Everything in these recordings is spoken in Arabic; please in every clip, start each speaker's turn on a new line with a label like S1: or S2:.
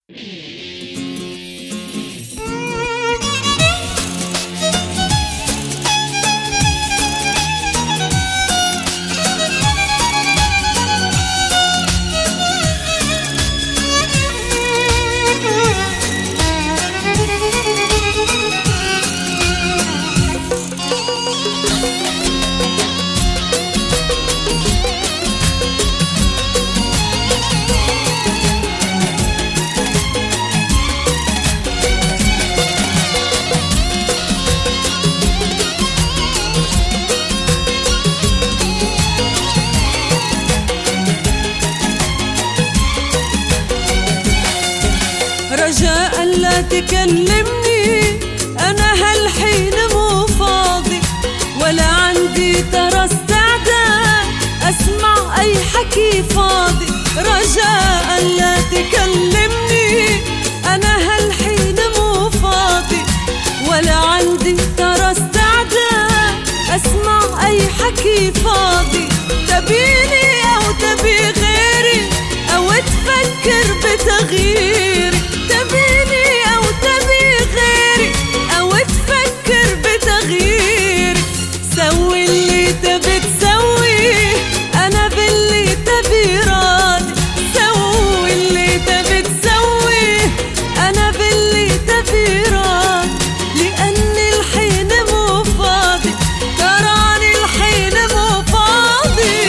S1: رجاء لا تكلمني، أنا هالحين مو فاضي، ولا عندي ترى استعداد أسمع أي حكي فاضي. رجاء لا تكلمني، أنا هالحين مو فاضي، ولا عندي ترى استعداد أسمع أي حكي فاضي. تبيني أو تبي غيري أو تفكر بتغييري، تبيني أو تبي غيري أو تفكر بتغييري. سوي اللي تبي تسويه، أنا باللي تبي راضي. سوي اللي تبي تسويه، أنا باللي تبي راضي، لأني الحين مو فاضي، تراني الحين مو فاضي.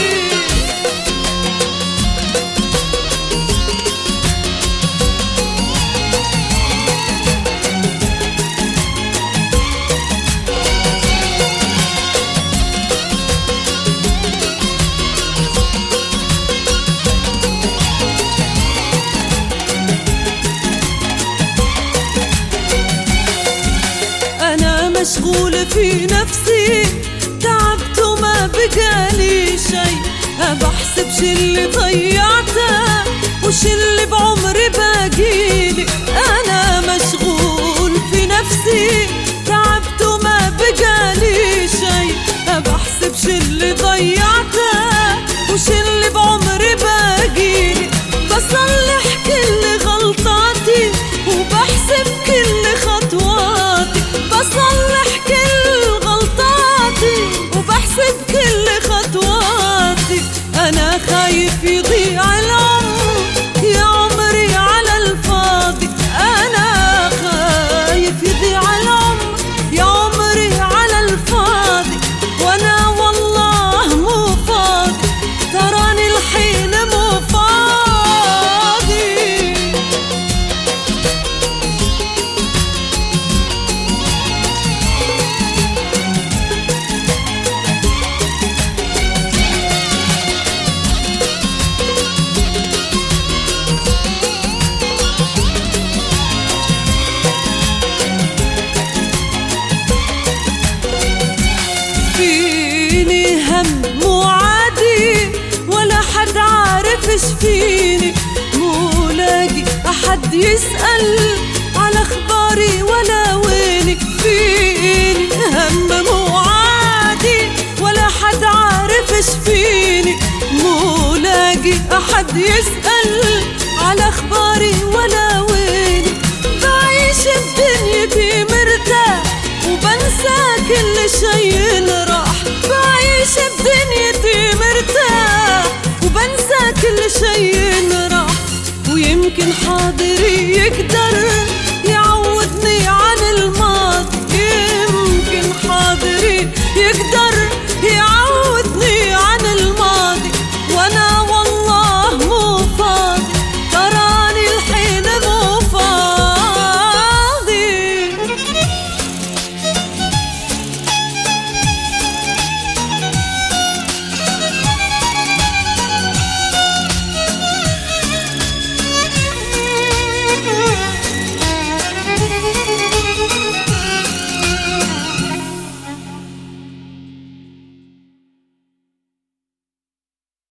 S1: مشغولة في نفسي، تعبت وما بقالي شي، بحسب شي اللي ضيعته وشي اللي بعمري باقيلي. أنا مشغول في نفسي، تعبت وما بقالي شي، بحسب شي اللي ضيعته وشي اللي بعمري باقيلي. بصلح كل غلطاتي وبحسب كل خطواتي، بصلح كل غلطاتي وبحسب كل خطواتي. أنا خايف يضيع العمر يا عمري على الفاضي، أنا خايف يضيع العمر يا عمري على الفاضي، وأنا والله مو فاضي، تراني الحين مو فاضي. فيني هم مو عادي، ولا حد عارف ايش فيني، مو لاقي احد يسأل على اخباري ولا ويني. فيني هم مو عادي، ولا حد عارف ايش فيني، مو لاقي احد يسأل على اخباري ولا ويني. بعيش بدنيتي مرتاح وبنسى كل شي راح، بعيش بدنيتي مرتاح وبنسى كل شي راح، ويمكن حاضري